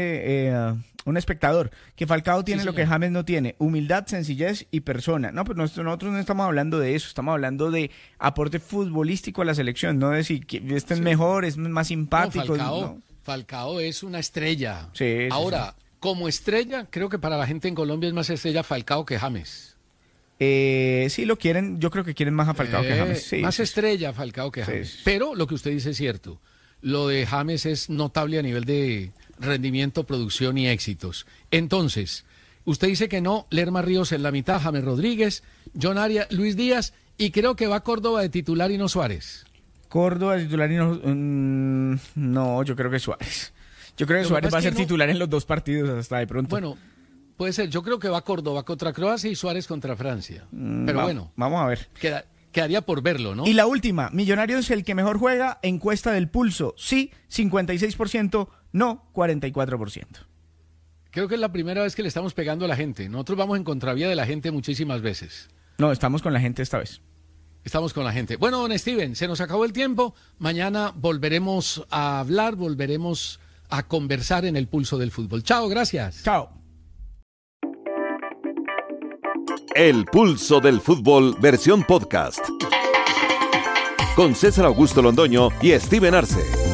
espectador que Falcao tiene lo que James no tiene: humildad, sencillez y persona. No, pues nosotros no estamos hablando de eso, estamos hablando de aporte futbolístico a la selección, no de si este es mejor, es más simpático. Falcao es una estrella. Sí, ahora, como estrella, creo que para la gente en Colombia es más estrella Falcao que James. Sí lo quieren, yo creo que quieren más a Falcao que James. Sí, más estrella Falcao que James. Sí. Pero lo que usted dice es cierto. Lo de James es notable a nivel de rendimiento, producción y éxitos. Entonces, usted dice que no, Lerma Ríos en la mitad, James Rodríguez, John Arias, Luis Díaz, y creo que va Córdoba de titular y no Suárez. Córdoba de titular y no... no, yo creo que Suárez. Yo creo que Suárez va a ser titular en los 2 partidos hasta de pronto. Bueno, puede ser. Yo creo que va Córdoba contra Croacia y Suárez contra Francia. Pero bueno. Vamos a ver. Quedaría por verlo, ¿no? Y la última, Millonarios es el que mejor juega, encuesta del Pulso. Sí, 56%, no, 44%. Creo que es la primera vez que le estamos pegando a la gente. Nosotros vamos en contravía de la gente muchísimas veces. No, estamos con la gente esta vez. Estamos con la gente. Bueno, don Steven, se nos acabó el tiempo. Mañana volveremos a hablar, volveremos a conversar en el Pulso del Fútbol. Chao, gracias. Chao. El Pulso del Fútbol, versión podcast. Con César Augusto Londoño y Steven Arce.